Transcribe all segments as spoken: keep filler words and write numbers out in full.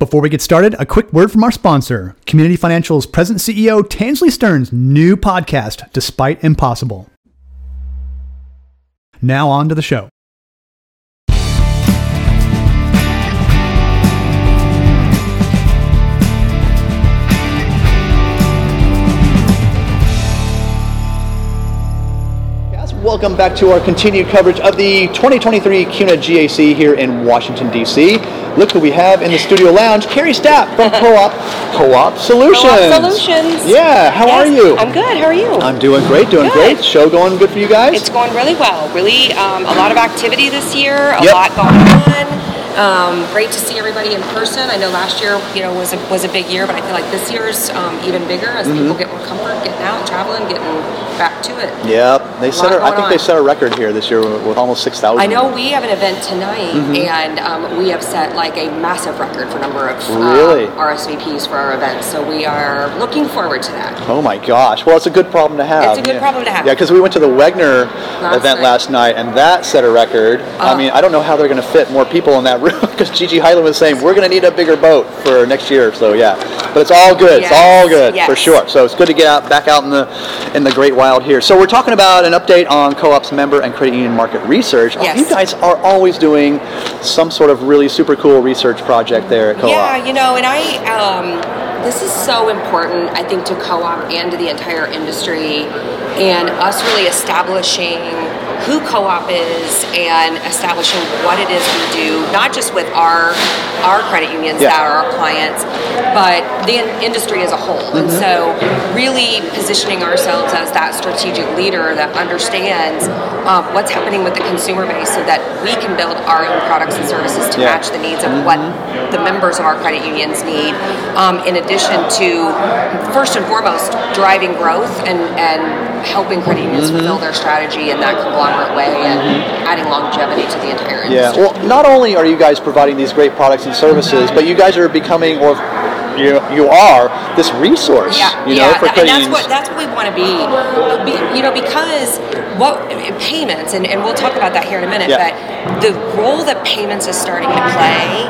Before we get started, a quick word from our sponsor, Community Financial's President C E O Tansley Stearns' new podcast, Despite Impossible. Now on to the show. Welcome back to our continued coverage of the twenty twenty-three C U N A G A C here in Washington, D C Look who we have in the studio lounge, Carrie Stapp from Co-op Co-op Solutions. Co-op Solutions. Yeah, how yes, are you? I'm good. How are you? I'm doing great, doing good. great. Show going good for you guys? It's going really well. Really, um, a lot of activity this year. A yep. lot going on. Um, great to see everybody in person. I know last year, you know, was a was a big year, but I feel like this year's um, even bigger as mm-hmm. people get more comfort getting out, traveling, getting back to it. Yep, they set. A, I think on. they set a record here this year with, with almost six thousand. I know we have an event tonight, mm-hmm. and um, we have set like a massive record for number of really? uh, R S V Ps for our event. So we are looking forward to that. Oh my gosh! Well, it's a good problem to have. It's a good yeah. problem to have. Yeah, because we went to the Wegner last event night. last night, and that set a record. Oh. I mean, I don't know how they're going to fit more people in that room because Gigi Hyland was saying we're going to need a bigger boat for next year. So yeah, but it's all good. Yes. It's all good yes. for sure. So it's good to get out back out in the in the great wild here. So we're talking about an update on Co-op's member and credit union market research. Yes. You guys are always doing some sort of really super cool research project there at Co-op. Yeah, you know, and I um, this is so important, I think, to Co-op and to the entire industry, and us really establishing who Co-op is and establishing what it is we do, not just with our our credit unions yeah. that are our clients, but the in- industry as a whole. Mm-hmm. And so really positioning ourselves as that strategic leader that understands um, what's happening with the consumer base so that we can build our own products and services to yeah. match the needs of mm-hmm. what the members of our credit unions need, um, in addition to, first and foremost, driving growth and, and helping credit unions mm-hmm. fulfill their strategy in that conglomerate way and mm-hmm. adding longevity to the entire industry. Yeah, well, not only are you guys providing these great products and services, but you guys are becoming, or you you are, this resource, yeah, you yeah. know, for and credit that's unions. what that's what we want to be. be, you know, because what payments, and, and we'll talk about that here in a minute, yeah. but the role that payments is starting to play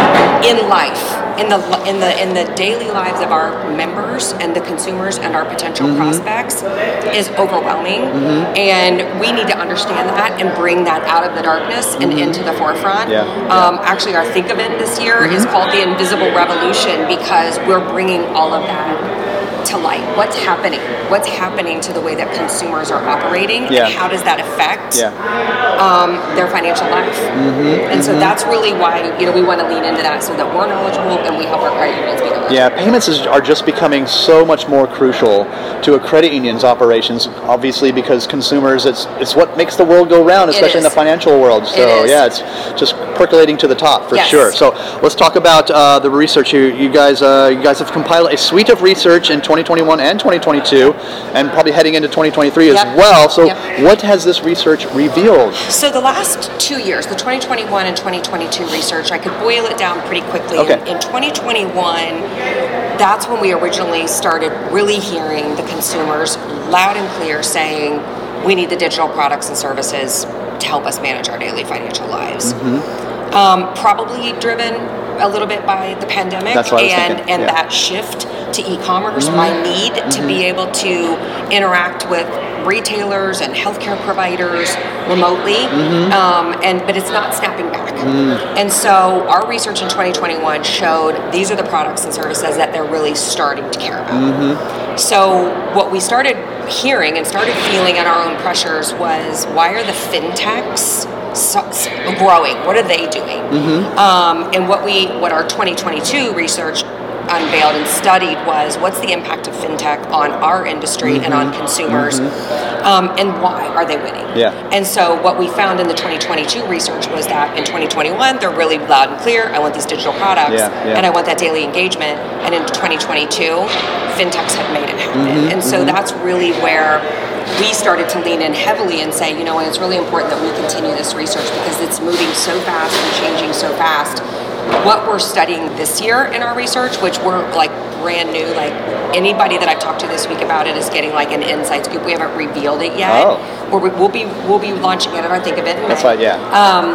in life, in the in the in the daily lives of our members and the consumers and our potential mm-hmm. prospects is overwhelming, mm-hmm. and we need to understand that and bring that out of the darkness and mm-hmm. into the forefront. Yeah. Um, actually, our Think event this year mm-hmm. is called the Invisible Revolution because we're bringing all of that to light. What's happening? What's happening to the way that consumers are operating, yeah. and how does that affect yeah. um, their financial life? Mm-hmm. And so mm-hmm. that's really why, you know, we want to lean into that so that we're knowledgeable and we help our credit unions be knowledgeable. Yeah, payments is, are just becoming so much more crucial to a credit union's operations, obviously because consumers, it's it's what makes the world go round, especially in the financial world. So it yeah, it's just percolating to the top for yes. sure. So let's talk about uh, the research here. You guys, uh, you guys have compiled a suite of research in twenty twenty-one and twenty twenty-two, and probably heading into twenty twenty-three yep. as well. So yep. what has this research revealed? So the last two years, the twenty twenty-one and twenty twenty-two research, I could boil it down pretty quickly. Okay. In, in twenty twenty-one, that's when we originally started really hearing the consumers loud and clear saying, we need the digital products and services to help us manage our daily financial lives. Mm-hmm. Um, probably driven a little bit by the pandemic That's what I was and, thinking. and yeah. that shift to e-commerce, mm-hmm. my need mm-hmm. to be able to interact with retailers and healthcare providers remotely, mm-hmm. um, and but it's not snapping back. Mm. And so our research in twenty twenty-one showed these are the products and services that they're really starting to care about. Mm-hmm. So what we started hearing and started feeling at our own pressures was, why are the fintechs So, so growing? What are they doing? Mm-hmm. Um, and what we, what our twenty twenty-two research unveiled and studied was, what's the impact of fintech on our industry mm-hmm. and on consumers, mm-hmm. um, and why are they winning? Yeah. And so what we found in the twenty twenty-two research was that in twenty twenty-one, they're really loud and clear, I want these digital products, yeah, yeah. and I want that daily engagement. And in twenty twenty-two, fintechs have made it happen. Mm-hmm. And so mm-hmm. that's really where we started to lean in heavily and say, you know, and it's really important that we continue this research because it's moving so fast and changing so fast. What we're studying this year in our research, which we're like brand new, like anybody that I've talked to this week about it is getting like an inside scoop. We haven't revealed it yet. Oh. We're, we'll be we'll be launching it at our Think of It in May. That's right, yeah. Um,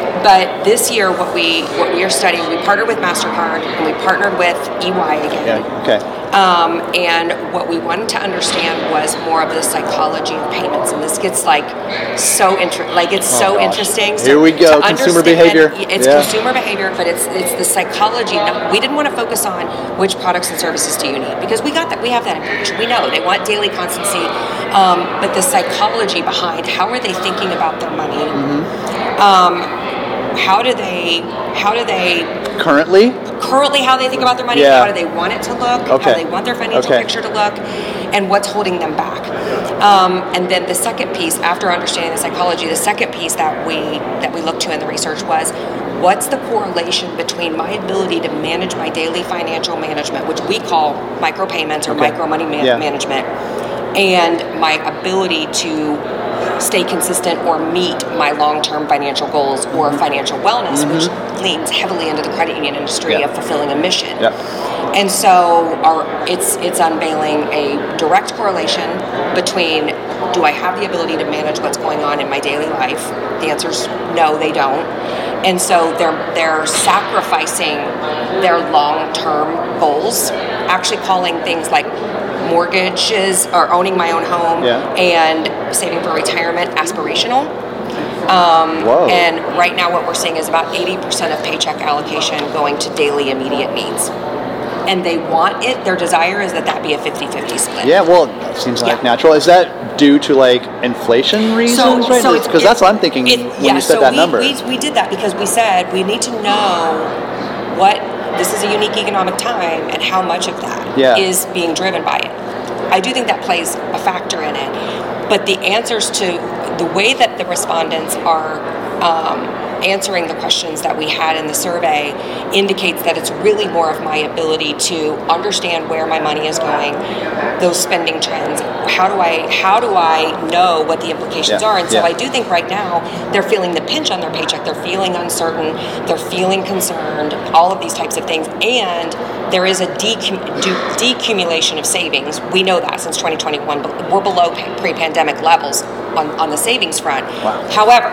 But this year, what we what we are studying, we partnered with MasterCard and we partnered with E Y again. Yeah. Okay. Um, and what we wanted to understand was more of the psychology of payments, and this gets like so inter- like it's Oh, so gosh. interesting. So Here we go, to consumer understand- behavior. It's Yeah. consumer behavior, but it's it's the psychology. Now, we didn't want to focus on which products and services do you need, because we got that, we have that information. We know they want daily constancy, um, but the psychology behind how are they thinking about their money? Mm-hmm. Um, how do they how do they Currently? currently how they think about their money, Yeah. how do they want it to look, Okay. how they want their financial Okay. picture to look, and what's holding them back. Um, and then the second piece, after understanding the psychology, the second piece that we that we looked to in the research was, what's the correlation between my ability to manage my daily financial management, which we call micropayments or Okay. micro money man- Yeah. management, and my ability to stay consistent or meet my long-term financial goals or financial wellness, Mm-hmm. which leans heavily into the credit union industry Yeah. of fulfilling a mission. Yeah. And so our, it's it's unveiling a direct correlation between, do I have the ability to manage what's going on in my daily life? The answer is no, they don't. And so they're they're sacrificing their long-term goals, actually calling things like mortgages or owning my own home Yeah. and saving for retirement aspirational. Um, Whoa. and right now what we're seeing is about eighty percent of paycheck allocation going to daily immediate needs. And they want it, their desire is that that be a fifty-fifty split. Yeah, well, that seems like Yeah. natural. Is that due to like inflation reasons, right? so it's- Because it- that's what I'm thinking it- when yeah, you said so that we, number. We, we did that because we said we need to know what, this is a unique economic time, and how much of that Yeah. is being driven by it. I do think that plays a factor in it. But the answers to the way that the respondents are um, answering the questions that we had in the survey indicates that it's really more of my ability to understand where my money is going, those spending trends. How do I how do I know what the implications Yeah, are? And so yeah. I do think right now they're feeling the pinch on their paycheck. They're feeling uncertain. They're feeling concerned. All of these types of things, and there is a decum- de- decumulation of savings. We know that since twenty twenty-one, but we're below pre-pandemic levels on, on the savings front. Wow. However,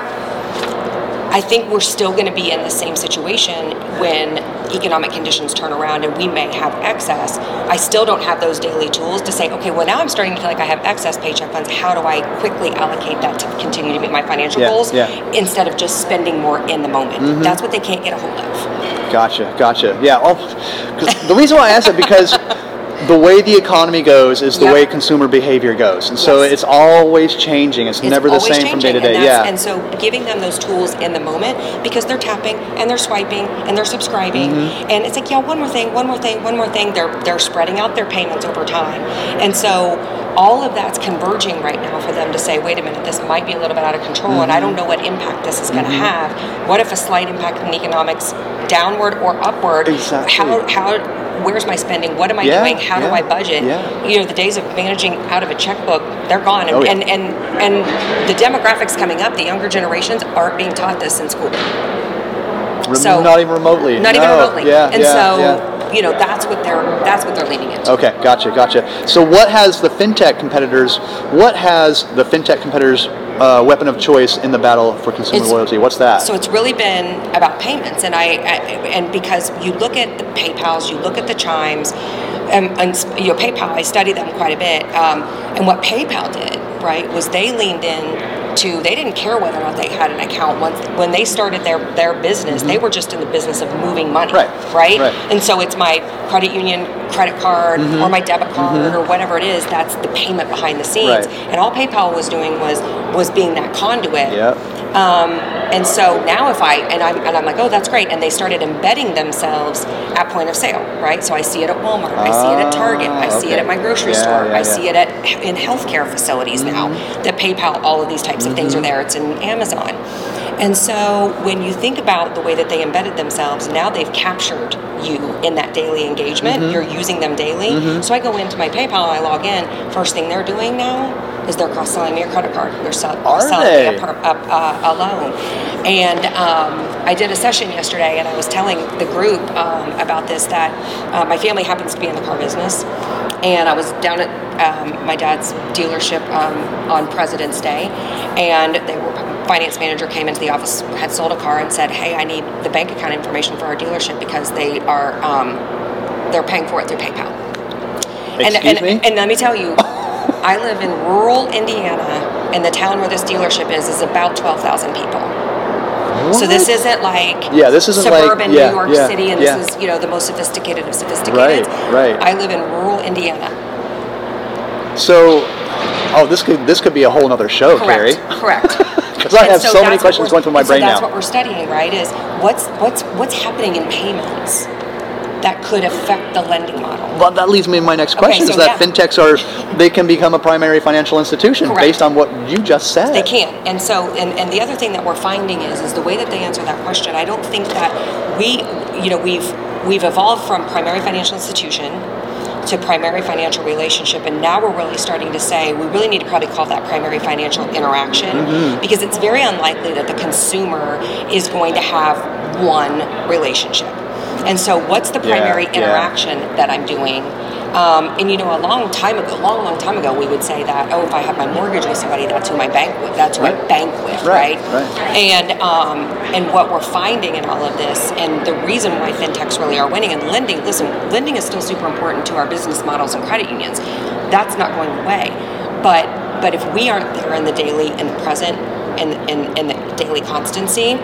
I think we're still going to be in the same situation when economic conditions turn around and we may have excess. I still don't have those daily tools to say, okay, well now I'm starting to feel like I have excess paycheck funds. How do I quickly allocate that to continue to meet my financial Yeah, goals yeah. instead of just spending more in the moment? Mm-hmm. That's what they can't get a hold of. Gotcha, gotcha. Yeah, well, 'cause the reason why I asked it, because the way the economy goes is the Yep. way consumer behavior goes. And so Yes. it's always changing. It's, It's never the always same from day to changing, day. and that's- Yeah. And so giving them those tools in the moment, because they're tapping and they're swiping and they're subscribing, Mm-hmm. and it's like, yeah, one more thing, one more thing, one more thing. They're they're spreading out their payments over time, and so all of that's converging right now for them to say, wait a minute, this might be a little bit out of control, and I Mm-hmm. don't know what impact this is going to have. What if a slight impact in economics, downward or upward? Exactly. How how where's my spending? What am I Yeah, doing? How do yeah, I budget? yeah. You know, the days of managing out of a checkbook, they're gone. And, Oh, yeah. and, and, and the demographics coming up, the younger generations aren't being taught this in school. Rem- so- not even remotely. Not even No. remotely. Yeah, and yeah, so, yeah. you know, that's what they're that's what they're leaning into. Okay, gotcha, gotcha. So what has the fintech competitors, what has the fintech competitors' uh, weapon of choice in the battle for consumer It's- loyalty? What's that? So it's really been about payments, and I, I and because you look at the PayPal's, you look at the Chimes, and, and you know PayPal, I study them quite a bit, um, and what PayPal did, right, was they leaned in to, they didn't care whether or not they had an account. Once when they started their their business, they were just in the business of moving money, Right, right? right. And so it's my credit union credit card or my debit card or whatever it is. That's the payment behind the scenes, Right. and all PayPal was doing was was being that conduit. Yep. Um, and so now if I, and I'm, and I'm like, oh, that's great. And they started embedding themselves at point of sale, right? So I see it at Walmart, I see it at Target, I see it okay. at my grocery Yeah, store, yeah, I yeah. see it at in healthcare facilities now, that PayPal, all of these types of things are there. It's in Amazon. And so when you think about the way that they embedded themselves, now they've captured you in that daily engagement. You're using them daily. So I go into my PayPal, I log in. First thing they're doing now is they're cross-selling me a credit card. They're sell- Are selling they? me a, per, a, a, a loan. And um, I did a session yesterday, and I was telling the group um, about this, that uh, my family happens to be in the car business. And I was down at um, my dad's dealership um, on President's Day, and they were finance manager came into the office, had sold a car, and said, "Hey, I need the bank account information for our dealership because they are um, they're paying for it through PayPal." Excuse and, and, me? and let me tell you, I live in rural Indiana, and the town where this dealership is is about twelve thousand people. What? So this isn't like yeah, this isn't suburban like, yeah, New York yeah, City, and yeah. this is, you know, the most sophisticated of sophisticated. Right, right. I live in rural Indiana. So, oh, this could this could be a whole other show, Correct. Carrie. Correct. Because I And have so so many that's what questions we're- going through my and brain so that's now. what we're studying, right? Is what's what's what's happening in payments that could affect the lending model. Well, that leads me to my next Okay, question: so is that yeah. fintechs are they can become a primary financial institution Correct. based on what you just said? They can. And so, and, and the other thing that we're finding is, is the way that they answer that question. I don't think that we, you know, we've we've evolved from primary financial institution to primary financial relationship, and now we're really starting to say we really need to probably call that primary financial interaction, Mm-hmm. because it's very unlikely that the consumer is going to have one relationship. And so what's the Yeah, primary yeah. interaction that I'm doing? Um, and you know, a long time ago, a long, long time ago, we would say that, oh, if I have my mortgage with somebody, that's who my bank with, that's who I Right. bank with, Right, right? right. And um, and what we're finding in all of this, and the reason why fintechs really are winning, and lending, listen, lending is still super important to our business models and credit unions. That's not going away. But but if we aren't there in the daily, in the present, in in, in the daily constancy,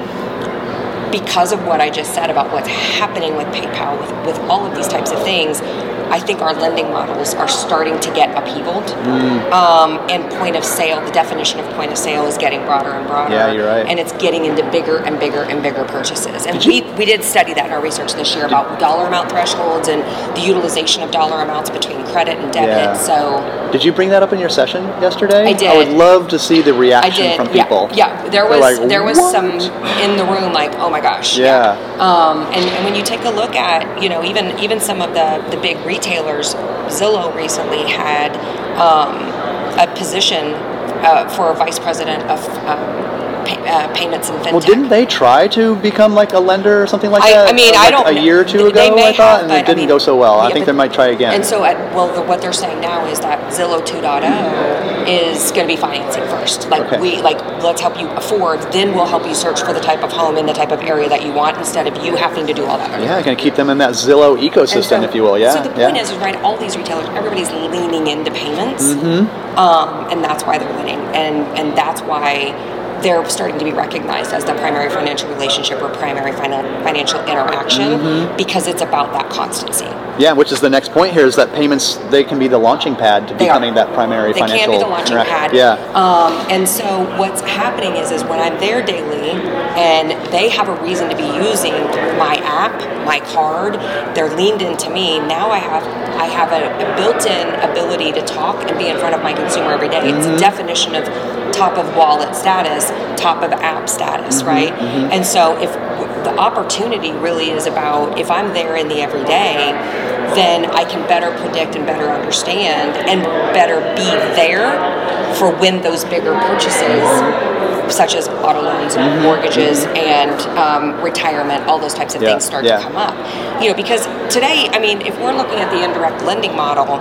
because of what I just said about what's happening with PayPal, with, with all of these types of things, I think our lending models are starting to get upheavaled. Mm. Um, and point of sale, the definition of point of sale is getting broader and broader. Yeah, you're right. And it's getting into bigger and bigger and bigger purchases. And Did we, you- we did study that in our research this year about dollar amount thresholds and the utilization of dollar amounts between credit and debit. Yeah. So Did you bring that up in your session yesterday? I did. I would love to see the I reaction did. from Yeah, people. yeah. There They're was like, there was "What?" some in the room like, oh my gosh. Yeah. Um, and, and when you take a look at, you know, even even some of the, the big retailers, Zillow recently had um, a position uh, for a vice president of um, pay, uh, payments and fintech. Well, didn't they try to become like a lender or something like I- that? I mean, uh, I like don't a know. year or two They- ago, they may I thought, have, and but, it didn't I mean, go so well. I yeah, think but- they might try again. And so, at, well, the, what they're saying now is that Zillow two point oh is going to be financing first. Like Okay. we, like let's help you afford, then we'll help you search for the type of home in the type of area that you want, instead of you having to do all that. yeah, going to keep them in that Zillow And ecosystem, so- if you will. Yeah. So the point yeah. is, is, right, all these retailers, everybody's leaning into payments, Mm-hmm. um, and that's why they're winning, and and that's why they're starting to be recognized as the primary financial relationship or primary final, financial interaction, Mm-hmm. because it's about that constancy. Yeah, which is the next point here, is that payments, they can be the launching pad to They becoming are. that primary They financial can be the launching interaction. pad. Yeah. Um, and so what's happening is, is when I'm there daily and they have a reason to be using my app, my card, they're leaned into me. Now I have I have a, a built-in ability to talk and be in front of my consumer every day. It's a definition of top of wallet status, top of app status, right? And so if the opportunity really is about, if I'm there in the everyday, then I can better predict and better understand and better be there for when those bigger purchases, such as auto loans and mortgages and um, retirement, all those types of Yeah, things start yeah. to come up. You know, because today, I mean, if we're looking at the indirect lending model,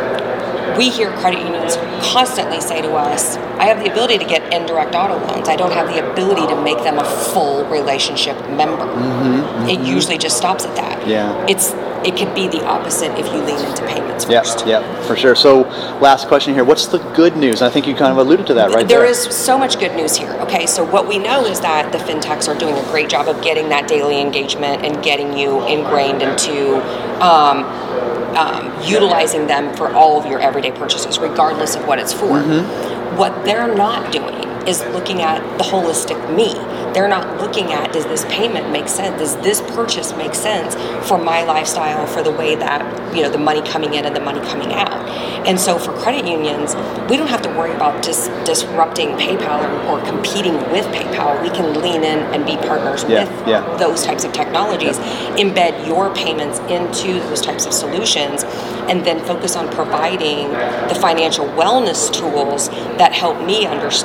we hear credit unions constantly say to us, I have the ability to get indirect auto loans. I don't have the ability to make them a full relationship member. It usually just stops at that. Yeah. It's it could be the opposite if you lean into payments Yep, first. yep, for sure. So, last question here. What's the good news? I think you kind of alluded to that right there. There is so much good news here. Okay, so what we know is that the fintechs are doing a great job of getting that daily engagement and getting you ingrained into um, um, utilizing them for all of your everyday purchases, regardless of what it's for. Mm-hmm. What they're not doing is looking at the holistic me. They're not looking at, does this payment make sense? Does this purchase make sense for my lifestyle, for the way that, you know, the money coming in and the money coming out? And so for credit unions, we don't have to worry about dis- disrupting PayPal or, or competing with PayPal. We can lean in and be partners Yeah, with yeah. those types of technologies, embed your payments into those types of solutions, and then focus on providing the financial wellness tools that help me understand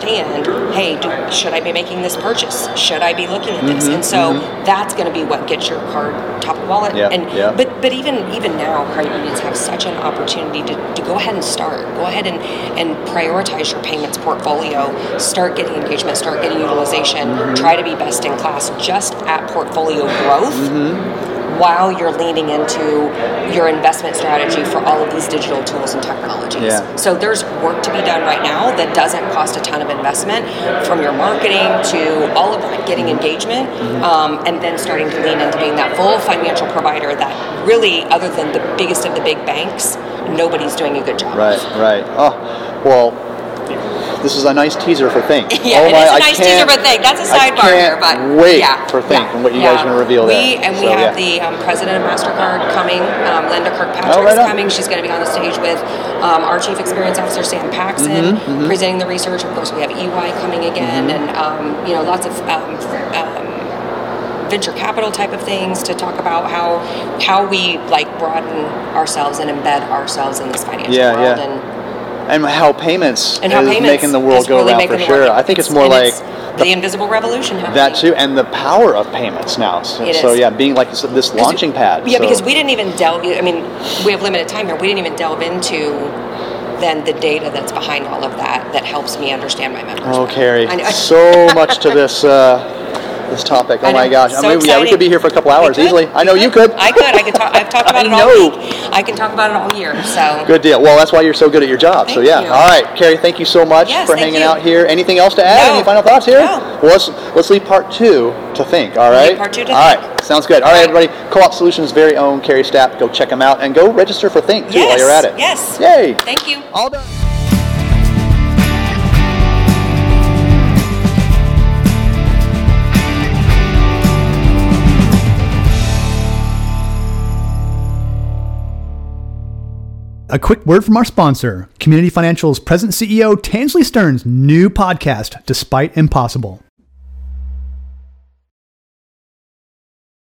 hey, do, should I be making this purchase? Should I be looking at this? Mm-hmm, and so mm-hmm. that's going to be what gets your card top of wallet. Yeah, and yeah. but but even even now, credit unions have such an opportunity to, to go ahead and start. Go ahead and, and prioritize your payments portfolio. Start getting engagement. Start getting utilization. Mm-hmm. Try to be best in class just at portfolio growth. Mm-hmm. While you're leaning into your investment strategy for all of these digital tools and technologies. Yeah. So there's work to be done right now that doesn't cost a ton of investment, from your marketing to all of that, getting engagement, mm-hmm. um, and then starting to lean into being that full financial provider that really, other than the biggest of the big banks, nobody's doing a good job. Right, right. Oh, well, this is a nice teaser for Think. Yeah, oh it my, is a I nice teaser for Think. That's a sidebar I here, can't but wait yeah, for Think yeah, and what you yeah. guys are going to reveal we, there. And we so, have yeah. the um, president of MasterCard coming, um, Linda Kirkpatrick oh, right is on. coming. She's going to be on the stage with um, our Chief Experience Officer, Sam Paxson, mm-hmm, mm-hmm. presenting the research. Of course, we have E Y coming again, mm-hmm. and um, you know, lots of um, um, venture capital type of things to talk about how how we like broaden ourselves and embed ourselves in this financial yeah, world. Yeah. And, And how payments and how is payments making the world is go really around for making the sure. world. I think it's, it's more and like it's the, the invisible revolution happening. That too, and the power of payments now. So, it is. so yeah, being like this, this launching pad. Yeah, so. because we didn't even delve. I mean, we have limited time here. We didn't even delve into then the data that's behind all of that that helps me understand my members. Oh, Carrie, I know. so much to this. Uh, This topic. Oh my gosh! So I mean, yeah, we could be here for a couple hours could, easily. I know could. you could. I could. I could talk. I've talked about it all know. week. I can talk about it all year. So good deal. Well, that's why you're so good at your job. Thank so yeah. you. All right, Carrie. Thank you so much yes, for thank hanging you. out here. Anything else to add? No. Any final thoughts here? No. Well, let's let's leave part two to Think. All right. Leave part two to all think. right. Sounds good. All right, everybody. Co-op Solutions' very own Carrie Stapp. Go check them out and go register for Think too yes. while you're at it. Yes. Yay. Thank you. All done. A quick word from our sponsor, Community Financial's President C E O Tansley Stearns' new podcast, Despite Impossible.